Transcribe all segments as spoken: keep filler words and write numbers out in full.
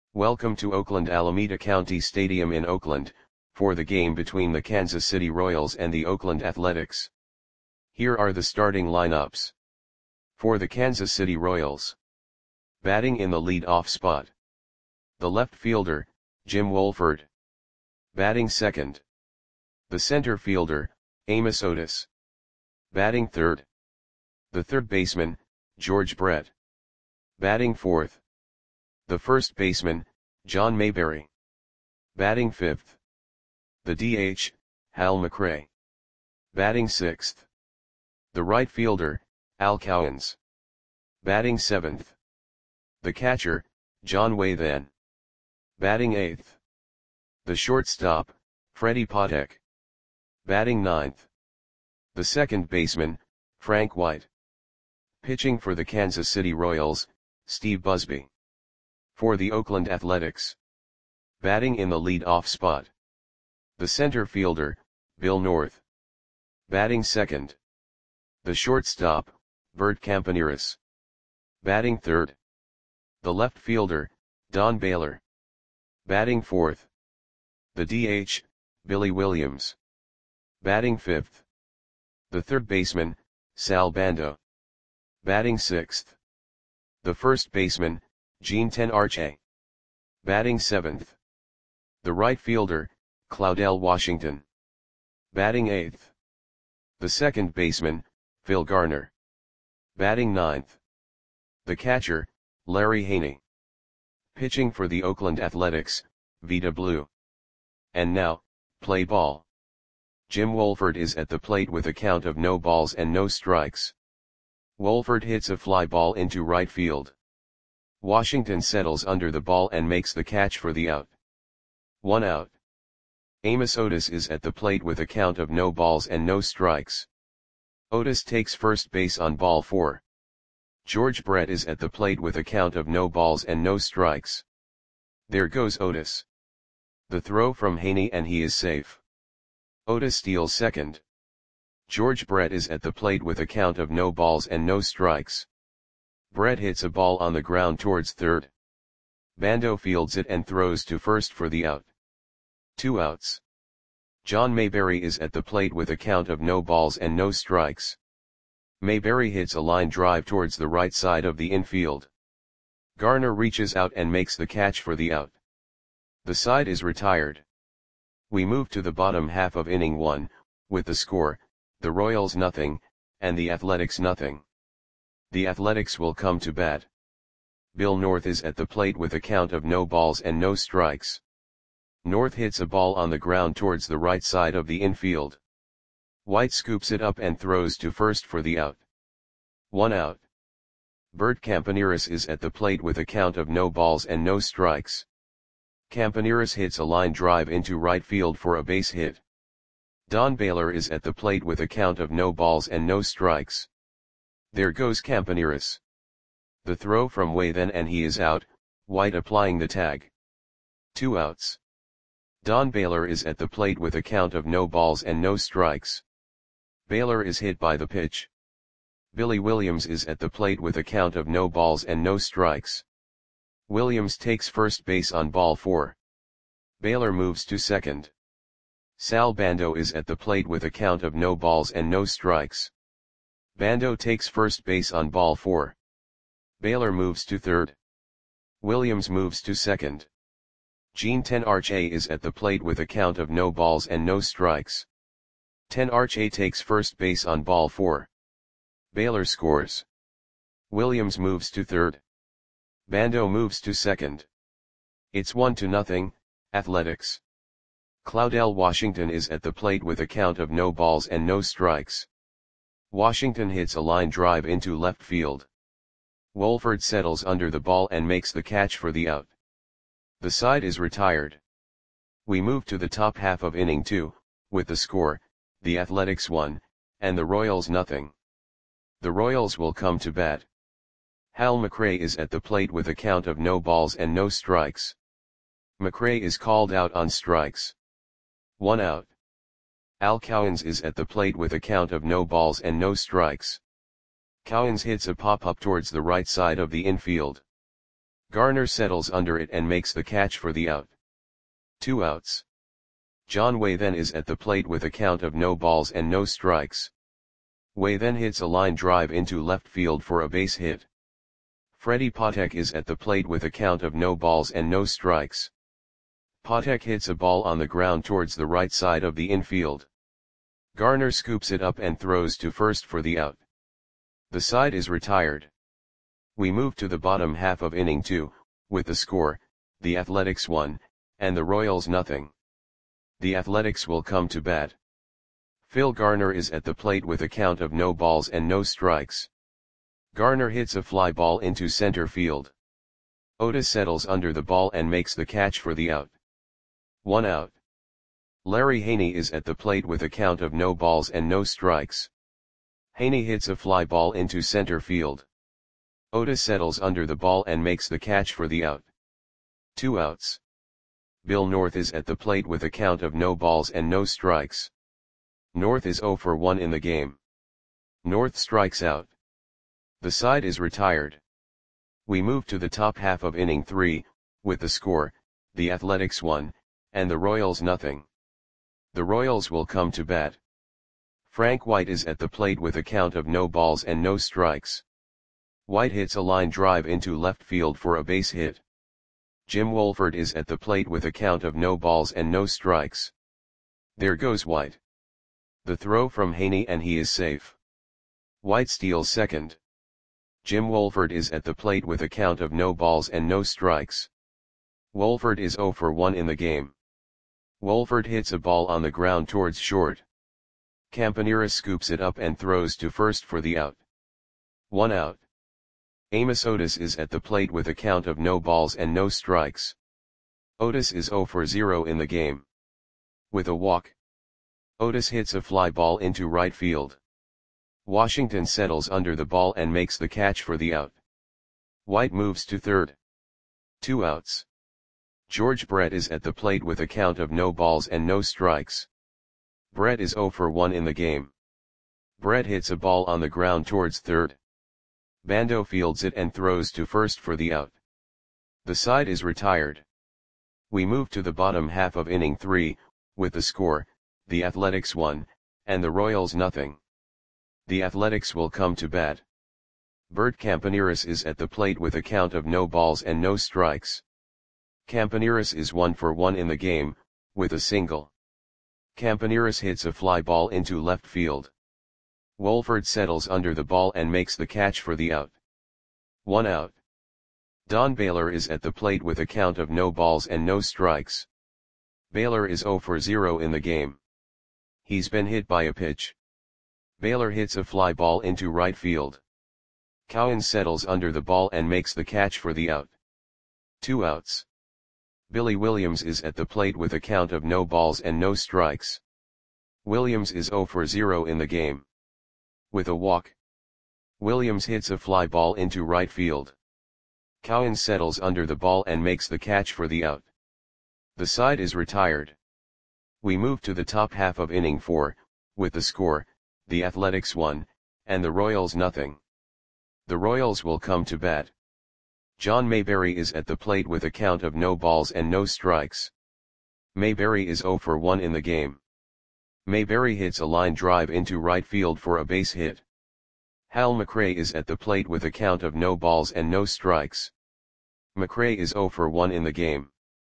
Welcome to Oakland Alameda County Stadium in Oakland, for the game between the Kansas City Royals and the Oakland Athletics. Here are the starting lineups. For the Kansas City Royals. Batting in the lead-off spot. The left fielder, Jim Wohlford. Batting second. The center fielder, Amos Otis. Batting third. The third baseman, George Brett. Batting fourth. The first baseman, John Mayberry. Batting fifth. The D H, Hal McRae. Batting sixth. The right fielder, Al Cowens. Batting seventh. The catcher, John Wathan. Batting eighth. The shortstop, Freddie Patek. Batting ninth. The second baseman, Frank White. Pitching for the Kansas City Royals, Steve Busby. For the Oakland Athletics. Batting in the lead-off spot. The center fielder, Bill North. Batting second. The shortstop, Bert Campaneris. Batting third. The left fielder, Don Baylor. Batting fourth. The D H, Billy Williams. Batting fifth. The third baseman, Sal Bando. Batting sixth. The first baseman, Gene Tenarche. Batting seventh. The right fielder, Claudell Washington. Batting eighth. The second baseman, Phil Garner. Batting ninth. The catcher, Larry Haney. Pitching for the Oakland Athletics, Vida Blue. And now, play ball. Jim Wohlford is at the plate with a count of no balls and no strikes. Wohlford hits a fly ball into right field. Washington settles under the ball and makes the catch for the out. One out. Amos Otis is at the plate with a count of no balls and no strikes. Otis takes first base on ball four. George Brett is at the plate with a count of no balls and no strikes. There goes Otis. The throw from Haney and he is safe. Otis steals second. George Brett is at the plate with a count of no balls and no strikes. Brett hits a ball on the ground towards third. Bando fields it and throws to first for the out. Two outs. John Mayberry is at the plate with a count of no balls and no strikes. Mayberry hits a line drive towards the right side of the infield. Garner reaches out and makes the catch for the out. The side is retired. We move to the bottom half of inning one, with the score, the Royals nothing, and the Athletics nothing. The Athletics will come to bat. Bill North is at the plate with a count of no balls and no strikes. North hits a ball on the ground towards the right side of the infield. White scoops it up and throws to first for the out. One out. Bert Campaneris is at the plate with a count of no balls and no strikes. Campaneris hits a line drive into right field for a base hit. Don Baylor is at the plate with a count of no balls and no strikes. There goes Campaneris. The throw from Wathan and he is out, White applying the tag. Two outs. Don Baylor is at the plate with a count of no balls and no strikes. Baylor is hit by the pitch. Billy Williams is at the plate with a count of no balls and no strikes. Williams takes first base on ball four. Baylor moves to second. Sal Bando is at the plate with a count of no balls and no strikes. Bando takes first base on ball four. Baylor moves to third. Williams moves to second. Gene Tenarche is at the plate with a count of no balls and no strikes. Tenarche takes first base on ball four. Baylor scores. Williams moves to third. Bando moves to second. It's one to nothing, Athletics. Claudell Washington is at the plate with a count of no balls and no strikes. Washington hits a line drive into left field. Wohlford settles under the ball and makes the catch for the out. The side is retired. We move to the top half of inning two, with the score, the Athletics one, and the Royals nothing. The Royals will come to bat. Hal McRae is at the plate with a count of no balls and no strikes. McRae is called out on strikes. One out. Al Cowens is at the plate with a count of no balls and no strikes. Cowens hits a pop-up towards the right side of the infield. Garner settles under it and makes the catch for the out. Two outs. John Way then is at the plate with a count of no balls and no strikes. Way then hits a line drive into left field for a base hit. Freddie Patek is at the plate with a count of no balls and no strikes. Patek hits a ball on the ground towards the right side of the infield. Garner scoops it up and throws to first for the out. The side is retired. We move to the bottom half of inning two, with the score, the Athletics one, and the Royals nothing. The Athletics will come to bat. Phil Garner is at the plate with a count of no balls and no strikes. Garner hits a fly ball into center field. Otis settles under the ball and makes the catch for the out. One out. Larry Haney is at the plate with a count of no balls and no strikes. Haney hits a fly ball into center field. Otis settles under the ball and makes the catch for the out. Two outs. Bill North is at the plate with a count of no balls and no strikes. North is oh for one in the game. North strikes out. The side is retired. We move to the top half of inning three, with the score, the Athletics one, and the Royals nothing. The Royals will come to bat. Frank White is at the plate with a count of no balls and no strikes. White hits a line drive into left field for a base hit. Jim Wolford is at the plate with a count of no balls and no strikes. There goes White. The throw from Haney and he is safe. White steals second. Jim Wolford is at the plate with a count of no balls and no strikes. Wolford is oh for one in the game. Wolford hits a ball on the ground towards short. Campaneris scoops it up and throws to first for the out. One out. Amos Otis is at the plate with a count of no balls and no strikes. Otis is oh for zero in the game. With a walk. Otis hits a fly ball into right field. Washington settles under the ball and makes the catch for the out. White moves to third. Two outs. George Brett is at the plate with a count of no balls and no strikes. Brett is oh for one in the game. Brett hits a ball on the ground towards third. Bando fields it and throws to first for the out. The side is retired. We move to the bottom half of inning three, with the score, the Athletics one, and the Royals nothing. The Athletics will come to bat. Bert Campaneris is at the plate with a count of no balls and no strikes. Campaneris is one for one in the game, with a single. Campaneris hits a fly ball into left field. Wolford settles under the ball and makes the catch for the out. One out. Don Baylor is at the plate with a count of no balls and no strikes. Baylor is oh for zero in the game. He's been hit by a pitch. Baylor hits a fly ball into right field. Cowan settles under the ball and makes the catch for the out. Two outs. Billy Williams is at the plate with a count of no balls and no strikes. Williams is oh for zero in the game. With a walk. Williams hits a fly ball into right field. Cowan settles under the ball and makes the catch for the out. The side is retired. We move to the top half of inning four, with the score, the Athletics one, and the Royals nothing. The Royals will come to bat. John Mayberry is at the plate with a count of no balls and no strikes. Mayberry is oh for one in the game. Mayberry hits a line drive into right field for a base hit. Hal McRae is at the plate with a count of no balls and no strikes. McRae is oh for one in the game.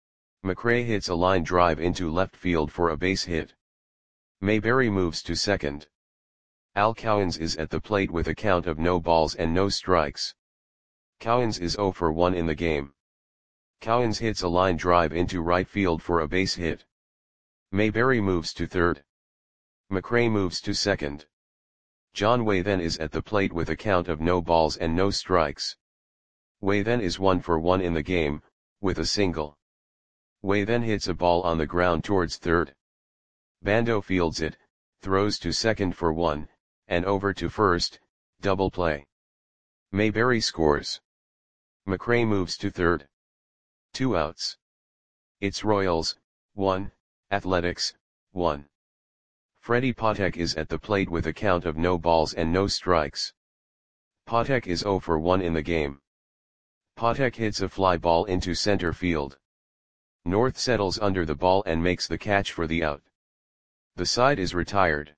McRae hits a line drive into left field for a base hit. Mayberry moves to second. Al Cowens is at the plate with a count of no balls and no strikes. Cowens is oh for one in the game. Cowens hits a line drive into right field for a base hit. Mayberry moves to third. McRae moves to second. John Way then is at the plate with a count of no balls and no strikes. Way then is one for one in the game, with a single. Way then hits a ball on the ground towards third. Bando fields it, throws to second for one, and over to first, double play. Mayberry scores. McRae moves to third. Two outs. It's Royals, one, Athletics, one. Freddie Patek is at the plate with a count of no balls and no strikes. Patek is oh for one in the game. Patek hits a fly ball into center field. North settles under the ball and makes the catch for the out. The side is retired.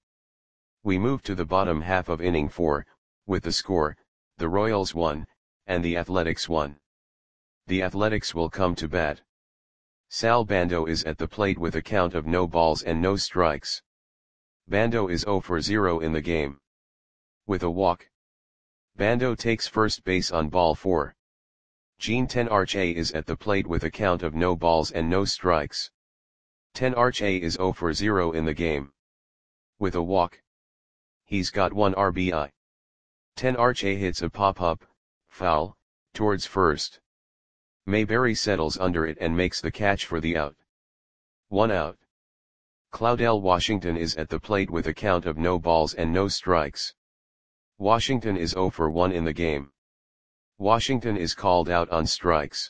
We move to the bottom half of inning four, with the score, the Royals won, and the Athletics won. The Athletics will come to bat. Sal Bando is at the plate with a count of no balls and no strikes. Bando is zero for zero in the game. With a walk, Bando takes first base on ball four. Jean Tenarche is at the plate with a count of no balls and no strikes. Tenarche is zero for zero in the game. With a walk, he's got one R B I. Tenarche hits a pop-up, foul, towards first. Mayberry settles under it and makes the catch for the out. One out. Claudel Washington is at the plate with a count of no balls and no strikes. Washington is zero for one in the game. Washington is called out on strikes.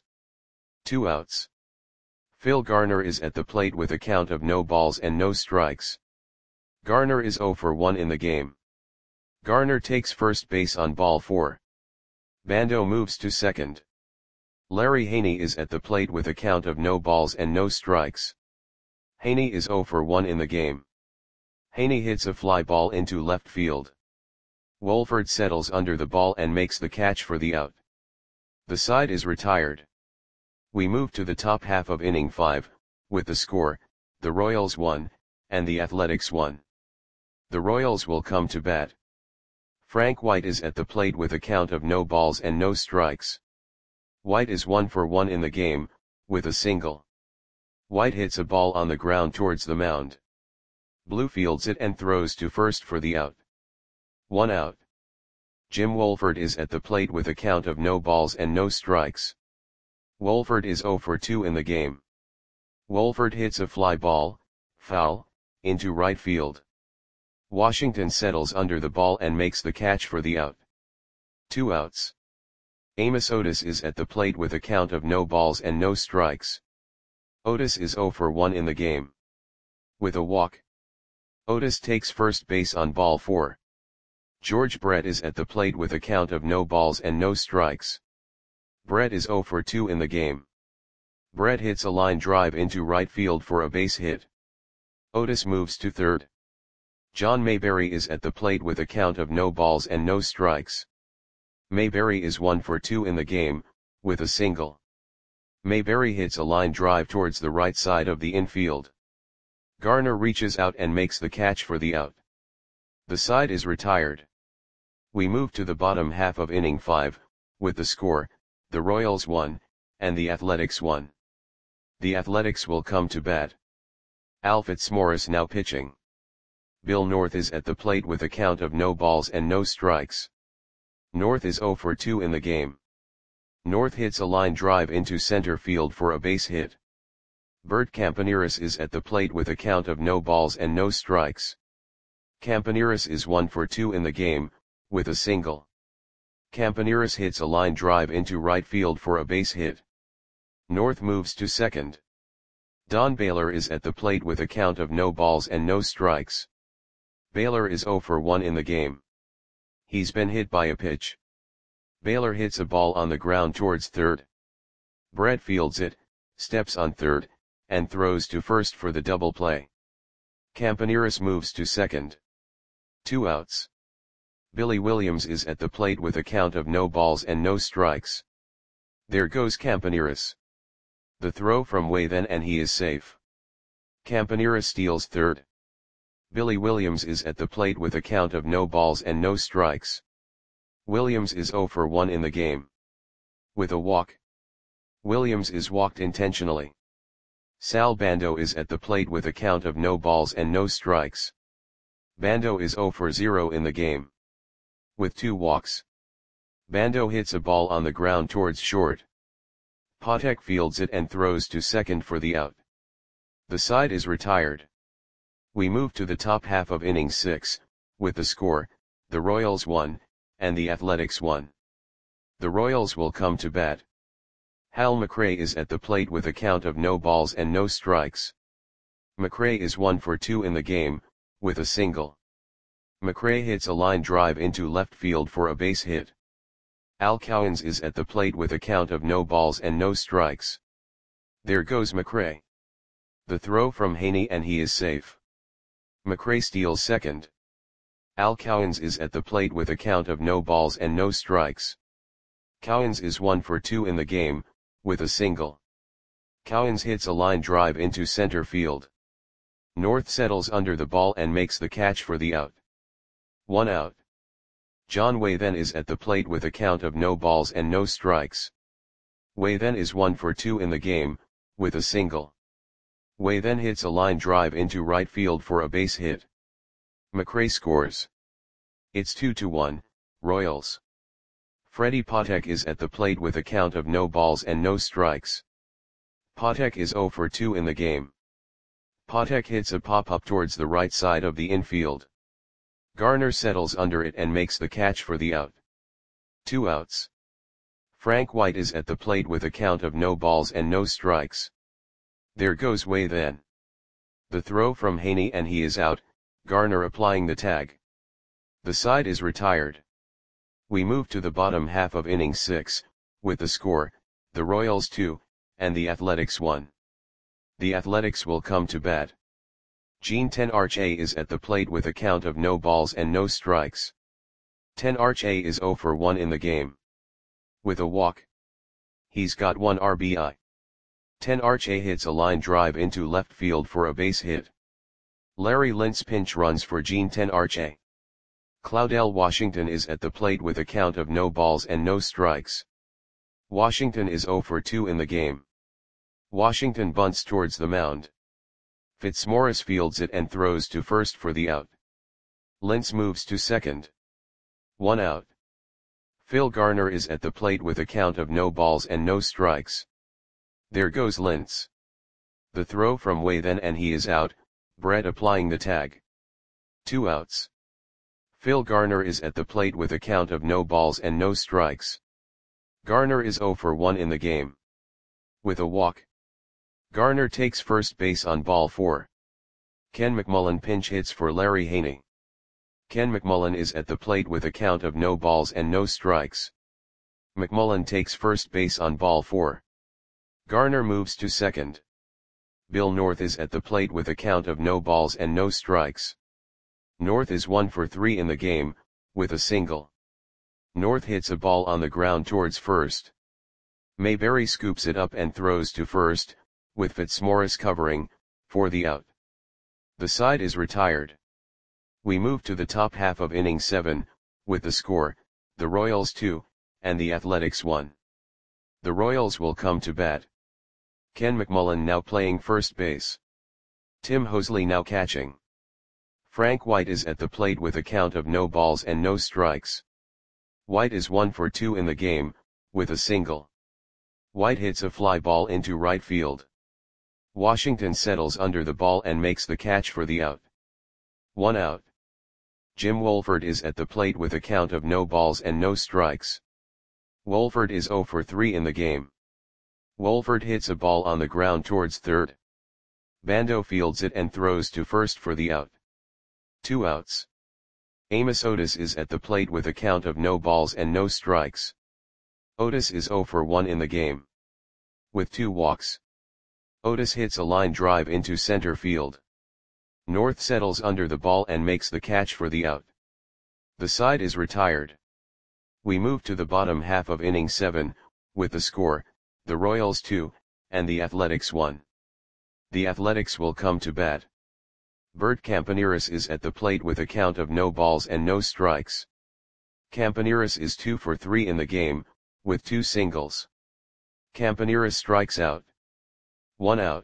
Two outs. Phil Garner is at the plate with a count of no balls and no strikes. Garner is zero for one in the game. Garner takes first base on ball four. Bando moves to second. Larry Haney is at the plate with a count of no balls and no strikes. Haney is zero for one in the game. Haney hits a fly ball into left field. Wolford settles under the ball and makes the catch for the out. The side is retired. We move to the top half of inning five, with the score, the Royals won, and the Athletics won. The Royals will come to bat. Frank White is at the plate with a count of no balls and no strikes. White is one for one in the game, with a single. White hits a ball on the ground towards the mound. Blue fields it and throws to first for the out. One out. Jim Wolford is at the plate with a count of no balls and no strikes. Wolford is zero for two in the game. Wolford hits a fly ball, foul, into right field. Washington settles under the ball and makes the catch for the out. Two outs. Amos Otis is at the plate with a count of no balls and no strikes. Otis is zero for one in the game. With a walk, Otis takes first base on ball four. George Brett is at the plate with a count of no balls and no strikes. Brett is zero for two in the game. Brett hits a line drive into right field for a base hit. Otis moves to third. John Mayberry is at the plate with a count of no balls and no strikes. Mayberry is one for two in the game, with a single. Mayberry hits a line drive towards the right side of the infield. Garner reaches out and makes the catch for the out. The side is retired. We move to the bottom half of inning five, with the score, the Royals won, and the Athletics won. The Athletics will come to bat. Al Fitzmaurice now pitching. Bill North is at the plate with a count of no balls and no strikes. North is zero for two in the game. North hits a line drive into center field for a base hit. Bert Campaneris is at the plate with a count of no balls and no strikes. Campaneris is one for two in the game, with a single. Campaneris hits a line drive into right field for a base hit. North moves to second. Don Baylor is at the plate with a count of no balls and no strikes. Baylor is zero for one in the game. He's been hit by a pitch. Baylor hits a ball on the ground towards third. Brett fields it, steps on third, and throws to first for the double play. Campaneris moves to second. Two outs. Billy Williams is at the plate with a count of no balls and no strikes. There goes Campaneris. The throw from way then and he is safe. Campaneris steals third. Billy Williams is at the plate with a count of no balls and no strikes. Williams is zero for one in the game. With a walk, Williams is walked intentionally. Sal Bando is at the plate with a count of no balls and no strikes. Bando is zero for zero in the game. With two walks, Bando hits a ball on the ground towards short. Patek fields it and throws to second for the out. The side is retired. We move to the top half of inning six, with the score, the Royals won, and the Athletics won. The Royals will come to bat. Hal McRae is at the plate with a count of no balls and no strikes. McRae is one for two in the game, with a single. McRae hits a line drive into left field for a base hit. Al Cowens is at the plate with a count of no balls and no strikes. There goes McRae. The throw from Haney and he is safe. McRae steals second. Al Cowens is at the plate with a count of no balls and no strikes. Cowens is one for two in the game, with a single. Cowens hits a line drive into center field. North settles under the ball and makes the catch for the out. One out. John Way then is at the plate with a count of no balls and no strikes. Way then is one for two in the game, with a single. Way then hits a line drive into right field for a base hit. McRae scores. It's two to one, Royals. Freddie Patek is at the plate with a count of no balls and no strikes. Patek is zero for two in the game. Patek hits a pop-up towards the right side of the infield. Garner settles under it and makes the catch for the out. Two outs. Frank White is at the plate with a count of no balls and no strikes. There goes Way then. The throw from Haney and he is out, Garner applying the tag. The side is retired. We move to the bottom half of inning six, with the score, the Royals two, and the Athletics one. The Athletics will come to bat. Gene Tenarche is at the plate with a count of no balls and no strikes. Tenarche is zero for one in the game. With a walk. He's got one R B I. Tenarche hits a line drive into left field for a base hit. Larry Lintz pinch runs for Gene Tenarche. Claudell Washington is at the plate with a count of no balls and no strikes. Washington is zero for two in the game. Washington bunts towards the mound. Fitzmaurice fields it and throws to first for the out. Lintz moves to second. One out. Phil Garner is at the plate with a count of no balls and no strikes. There goes Lintz. The throw from Way then and he is out, Brett applying the tag. Two outs. Phil Garner is at the plate with a count of no balls and no strikes. Garner is zero for one in the game. With a walk. Garner takes first base on ball four. Ken McMullen pinch hits for Larry Haney. Ken McMullen is at the plate with a count of no balls and no strikes. McMullen takes first base on ball four. Garner moves to second. Bill North is at the plate with a count of no balls and no strikes. North is one for three in the game, with a single. North hits a ball on the ground towards first. Mayberry scoops it up and throws to first, with Fitzmaurice covering, for the out. The side is retired. We move to the top half of inning seven, with the score, the Royals two, and the Athletics one. The Royals will come to bat. Ken McMullen now playing first base. Tim Hosley now catching. Frank White is at the plate with a count of no balls and no strikes. White is one for two in the game, with a single. White hits a fly ball into right field. Washington settles under the ball and makes the catch for the out. One out. Jim Wolford is at the plate with a count of no balls and no strikes. Wolford is zero for three in the game. Wolford hits a ball on the ground towards third. Bando fields it and throws to first for the out. Two outs. Amos Otis is at the plate with a count of no balls and no strikes. Otis is zero for one in the game. With two walks. Otis hits a line drive into center field. North settles under the ball and makes the catch for the out. The side is retired. We move to the bottom half of inning seven, with the score, the Royals two, and the Athletics one. The Athletics will come to bat. Bert Campaneris is at the plate with a count of no balls and no strikes. Campaneris is two for three in the game, with two singles. Campaneris strikes out. One out.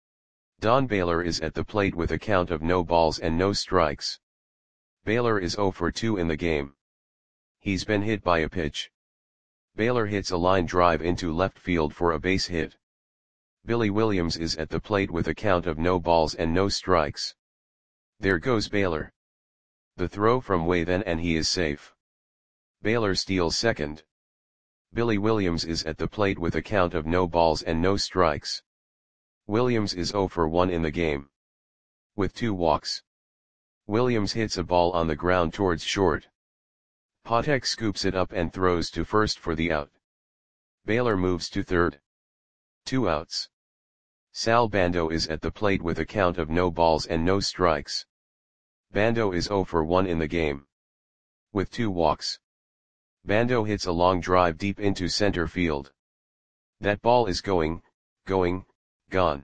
Don Baylor is at the plate with a count of no balls and no strikes. Baylor is zero for two in the game. He's been hit by a pitch. Baylor hits a line drive into left field for a base hit. Billy Williams is at the plate with a count of no balls and no strikes. There goes Baylor. The throw from Way then and he is safe. Baylor steals second. Billy Williams is at the plate with a count of no balls and no strikes. Williams is zero for one in the game. With two walks. Williams hits a ball on the ground towards short. Patek scoops it up and throws to first for the out. Baylor moves to third. Two outs. Sal Bando is at the plate with a count of no balls and no strikes. Bando is oh for one in the game. With two walks. Bando hits a long drive deep into center field. That ball is going, going, gone.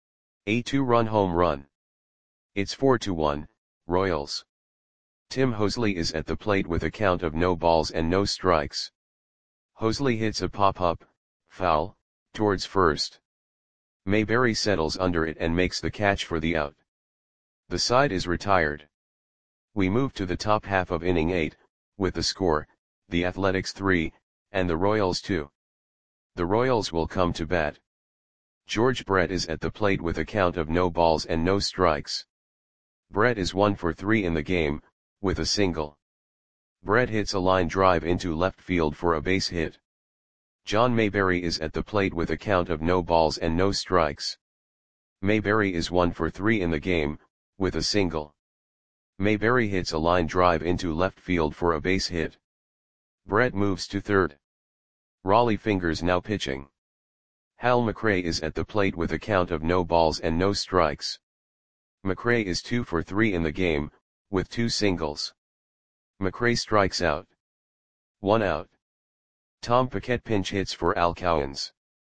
A two-run home run. It's four to one, Royals. Tim Hosley is at the plate with a count of no balls and no strikes. Hosley hits a pop-up, foul, towards first. Mayberry settles under it and makes the catch for the out. The side is retired. We move to the top half of inning eight, with the score, the Athletics three, and the Royals two. The Royals will come to bat. George Brett is at the plate with a count of no balls and no strikes. Brett is one for three in the game, with a single. Brett hits a line drive into left field for a base hit. John Mayberry is at the plate with a count of no balls and no strikes. Mayberry is one for three in the game, with a single. Mayberry hits a line drive into left field for a base hit. Brett moves to third. Raleigh Fingers now pitching. Hal McRae is at the plate with a count of no balls and no strikes. McRae is two for three in the game, with two singles. McRae strikes out. One out. Tom Paquette pinch hits for Al Cowens.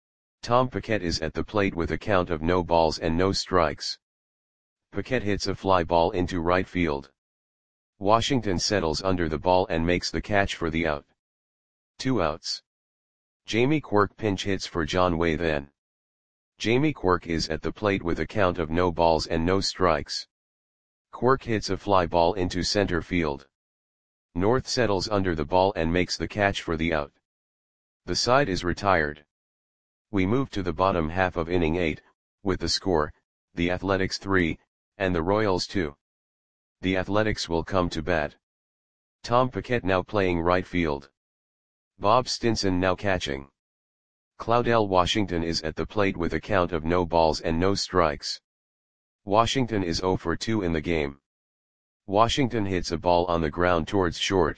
Tom Paquette is at the plate with a count of no balls and no strikes. Paquette hits a fly ball into right field. Washington settles under the ball and makes the catch for the out. Two outs. Jamie Quirk pinch hits for John Way then. Jamie Quirk is at the plate with a count of no balls and no strikes. Quirk hits a fly ball into center field. North settles under the ball and makes the catch for the out. The side is retired. We move to the bottom half of inning eight, with the score, the Athletics three, and the Royals two. The Athletics will come to bat. Tom Paquette now playing right field. Bob Stinson now catching. Claudell Washington is at the plate with a count of no balls and no strikes. Washington is oh for two in the game. Washington hits a ball on the ground towards short.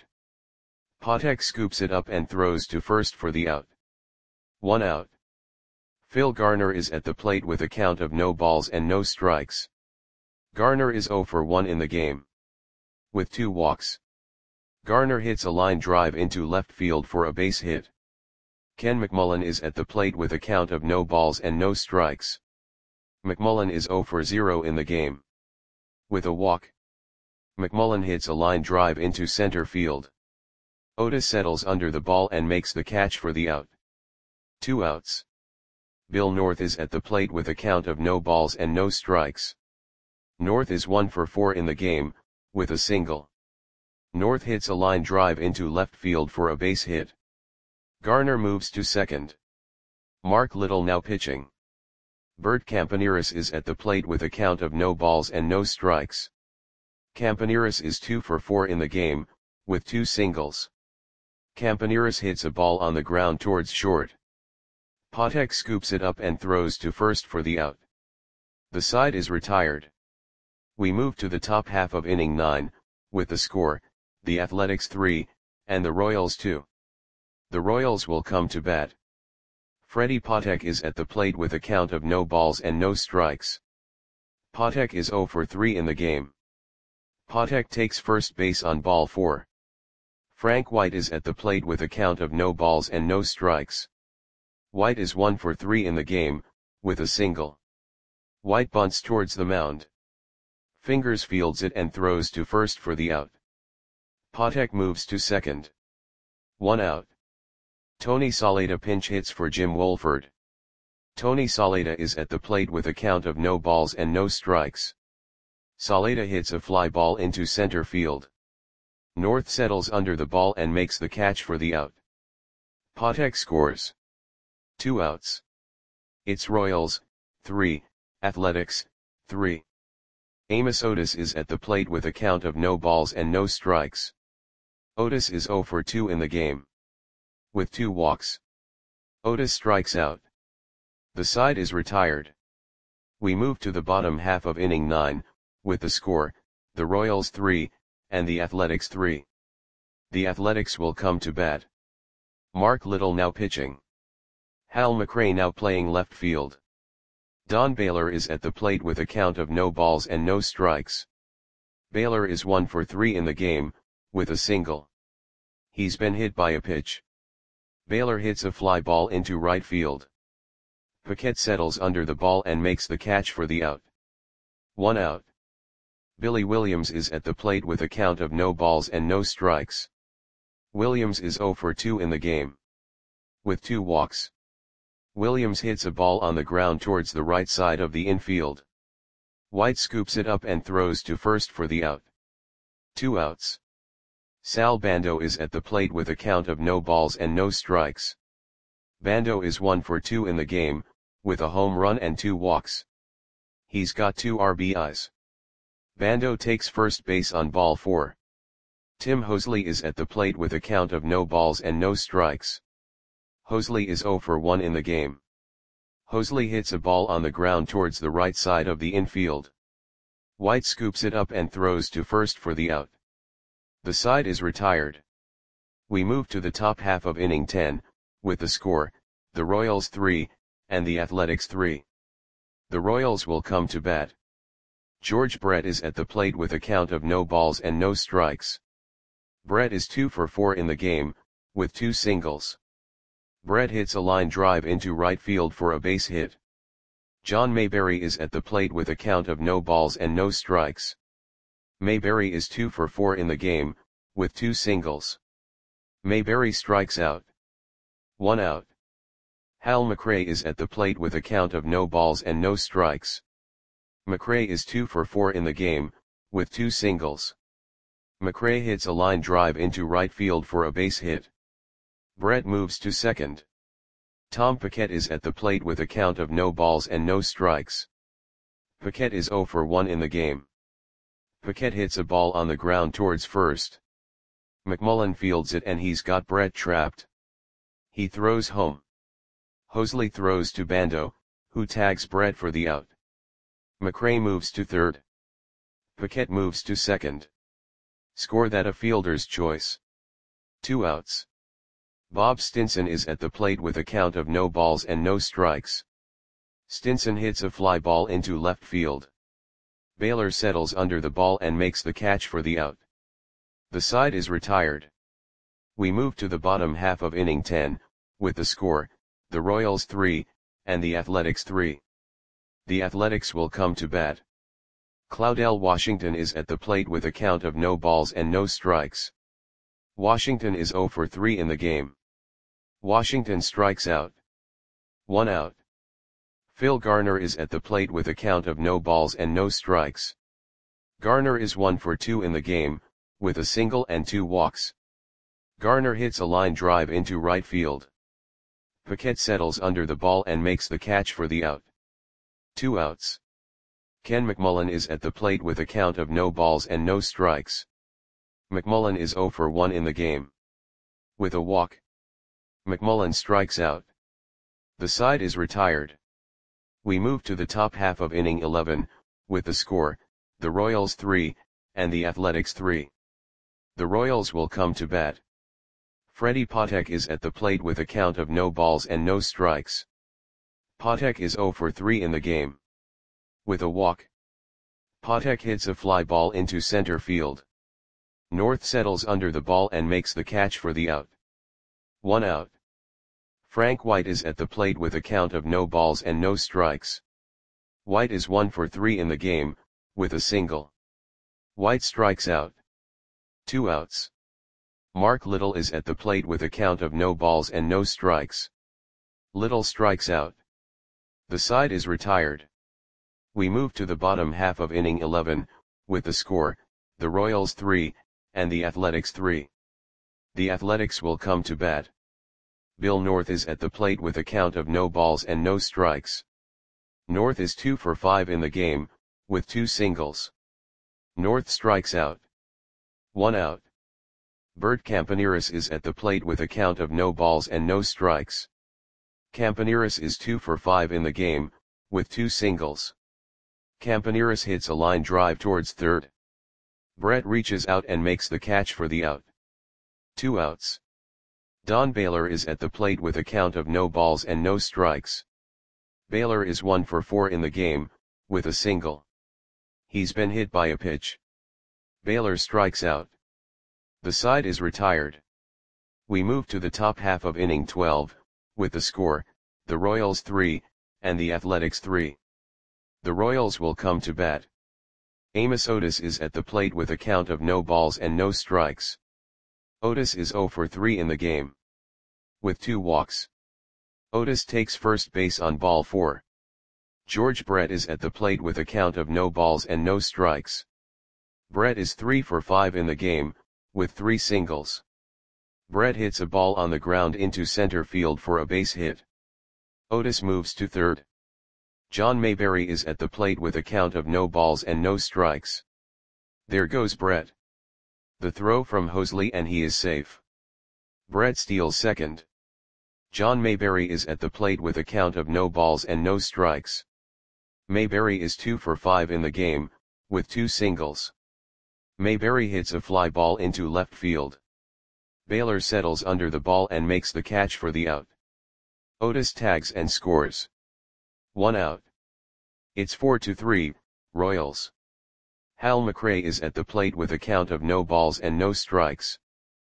Patek scoops it up and throws to first for the out. One out. Phil Garner is at the plate with a count of no balls and no strikes. Garner is oh for one in the game. With two walks. Garner hits a line drive into left field for a base hit. Ken McMullen is at the plate with a count of no balls and no strikes. McMullen is oh for zero in the game. With a walk. McMullen hits a line drive into center field. Otis settles under the ball and makes the catch for the out. Two outs. Bill North is at the plate with a count of no balls and no strikes. North is one for four in the game, with a single. North hits a line drive into left field for a base hit. Garner moves to second. Mark Little now pitching. Bert Campaneris is at the plate with a count of no balls and no strikes. Campaneris is two for four in the game, with two singles. Campaneris hits a ball on the ground towards short. Patek scoops it up and throws to first for the out. The side is retired. We move to the top half of inning nine, with the score, the Athletics three, and the Royals two. The Royals will come to bat. Freddie Patek is at the plate with a count of no balls and no strikes. Patek is oh for three in the game. Patek takes first base on ball four. Frank White is at the plate with a count of no balls and no strikes. White is one for three in the game, with a single. White bunts towards the mound. Fingers fields it and throws to first for the out. Patek moves to second. One out. Tony Saleta pinch hits for Jim Wolford. Tony Saleta is at the plate with a count of no balls and no strikes. Saleta hits a fly ball into center field. North settles under the ball and makes the catch for the out. Patek scores. Two outs. It's Royals, three, Athletics, three. Amos Otis is at the plate with a count of no balls and no strikes. Otis is oh for two in the game. With two walks. Otis strikes out. The side is retired. We move to the bottom half of inning nine, with the score, the Royals three, and the Athletics three. The Athletics will come to bat. Mark Little now pitching. Hal McRae now playing left field. Don Baylor is at the plate with a count of no balls and no strikes. Baylor is one for three in the game, with a single. He's been hit by a pitch. Baylor hits a fly ball into right field. Paquette settles under the ball and makes the catch for the out. One out. Billy Williams is at the plate with a count of no balls and no strikes. Williams is zero for two in the game. With two walks. Williams hits a ball on the ground towards the right side of the infield. White scoops it up and throws to first for the out. Two outs. Sal Bando is at the plate with a count of no balls and no strikes. Bando is one for two in the game, with a home run and two walks. He's got two R B Is. Bando takes first base on ball four. Tim Hosley is at the plate with a count of no balls and no strikes. Hosley is zero for one in the game. Hosley hits a ball on the ground towards the right side of the infield. White scoops it up and throws to first for the out. The side is retired. We move to the top half of inning ten, with the score, the Royals three, and the Athletics three. The Royals will come to bat. George Brett is at the plate with a count of no balls and no strikes. Brett is two for four in the game, with two singles. Brett hits a line drive into right field for a base hit. John Mayberry is at the plate with a count of no balls and no strikes. Mayberry is two for four in the game, with two singles. Mayberry strikes out. One out. Hal McRae is at the plate with a count of no balls and no strikes. McRae is two for four in the game, with two singles. McRae hits a line drive into right field for a base hit. Brett moves to second. Tom Paquette is at the plate with a count of no balls and no strikes. Paquette is zero for one in the game. Paquette hits a ball on the ground towards first. McMullen fields it and he's got Brett trapped. He throws home. Hosley throws to Bando, who tags Brett for the out. McRae moves to third. Paquette moves to second. Score that a fielder's choice. Two outs. Bob Stinson is at the plate with a count of no balls and no strikes. Stinson hits a fly ball into left field. Baylor settles under the ball and makes the catch for the out. The side is retired. We move to the bottom half of inning ten, with the score, the Royals three, and the Athletics three. The Athletics will come to bat. Claudell Washington is at the plate with a count of no balls and no strikes. Washington is zero for three in the game. Washington strikes out. One out. Phil Garner is at the plate with a count of no balls and no strikes. Garner is one for two in the game, with a single and two walks. Garner hits a line drive into right field. Paquette settles under the ball and makes the catch for the out. Two outs. Ken McMullen is at the plate with a count of no balls and no strikes. McMullen is zero for one in the game. With a walk. McMullen strikes out. The side is retired. We move to the top half of inning eleven, with the score, the Royals three, and the Athletics three. The Royals will come to bat. Freddie Patek is at the plate with a count of no balls and no strikes. Patek is zero for three in the game. With a walk. Patek hits a fly ball into center field. North settles under the ball and makes the catch for the out. One out. Frank White is at the plate with a count of no balls and no strikes. White is one for three in the game, with a single. White strikes out. Two outs. Mark Little is at the plate with a count of no balls and no strikes. Little strikes out. The side is retired. We move to the bottom half of inning eleven, with the score, the Royals three, and the Athletics three. The Athletics will come to bat. Bill North is at the plate with a count of no balls and no strikes. North is two for five in the game, with two singles. North strikes out. One out. Bert Campaneris is at the plate with a count of no balls and no strikes. Campaneris is two for five in the game, with two singles. Campaneris hits a line drive towards third. Brett reaches out and makes the catch for the out. Two outs. Don Baylor is at the plate with a count of no balls and no strikes. Baylor is one for four in the game, with a single. He's been hit by a pitch. Baylor strikes out. The side is retired. We move to the top half of inning twelve, with the score, the Royals three, and the Athletics three. The Royals will come to bat. Amos Otis is at the plate with a count of no balls and no strikes. Otis is zero for three in the game, with two walks. Otis takes first base on ball four. George Brett is at the plate with a count of no balls and no strikes. Brett is three for five in the game, with three singles. Brett hits a ball on the ground into center field for a base hit. Otis moves to third. John Mayberry is at the plate with a count of no balls and no strikes. There goes Brett. The throw from Hosley and he is safe. Brett steals second. John Mayberry is at the plate with a count of no balls and no strikes. Mayberry is two for five in the game, with two singles. Mayberry hits a fly ball into left field. Baylor settles under the ball and makes the catch for the out. Otis tags and scores. One out. It's four to three, Royals. Hal McRae is at the plate with a count of no balls and no strikes.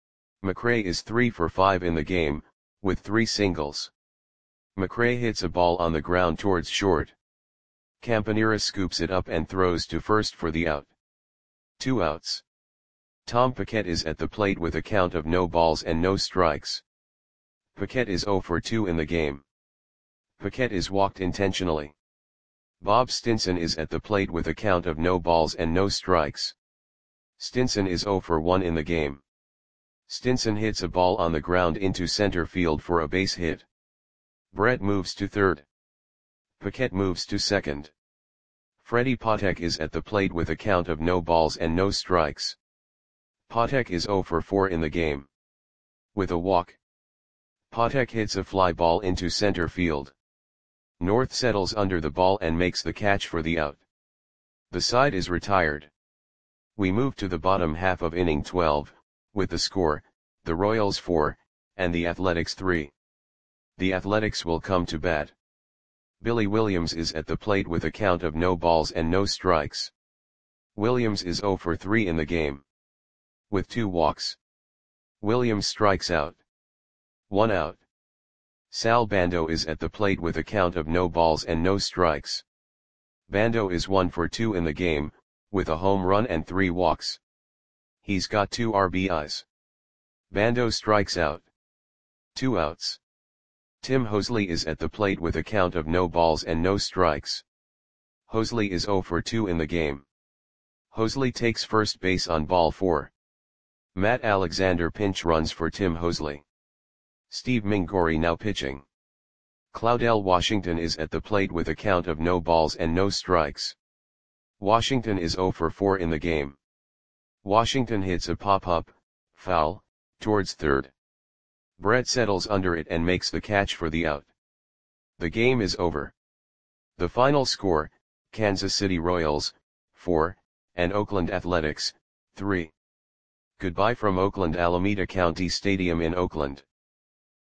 McRae is three for five in the game, with three singles. McRae hits a ball on the ground towards short. Campanera scoops it up and throws to first for the out. Two outs. Tom Paquette is at the plate with a count of no balls and no strikes. Paquette is zero for two in the game. Paquette is walked intentionally. Bob Stinson is at the plate with a count of no balls and no strikes. Stinson is zero for one in the game. Stinson hits a ball on the ground into center field for a base hit. Brett moves to third. Paquette moves to second. Freddie Patek is at the plate with a count of no balls and no strikes. Patek is zero for four in the game. With a walk. Patek hits a fly ball into center field. North settles under the ball and makes the catch for the out. The side is retired. We move to the bottom half of inning twelve, with the score, the Royals four, and the Athletics three. The Athletics will come to bat. Billy Williams is at the plate with a count of no balls and no strikes. Williams is zero for three in the game, with two walks. Williams strikes out. One out. Sal Bando is at the plate with a count of no balls and no strikes. Bando is one for two in the game, with a home run and three walks. He's got two R B Is. Bando strikes out. Two outs. Tim Hosley is at the plate with a count of no balls and no strikes. Hosley is zero for two in the game. Hosley takes first base on ball four. Matt Alexander pinch runs for Tim Hosley. Steve Mingori now pitching. Claudel Washington is at the plate with a count of no balls and no strikes. Washington is zero for four in the game. Washington hits a pop-up, foul, towards third. Brett settles under it and makes the catch for the out. The game is over. The final score, Kansas City Royals, four, and Oakland Athletics, three. Goodbye from Oakland Alameda County Stadium in Oakland.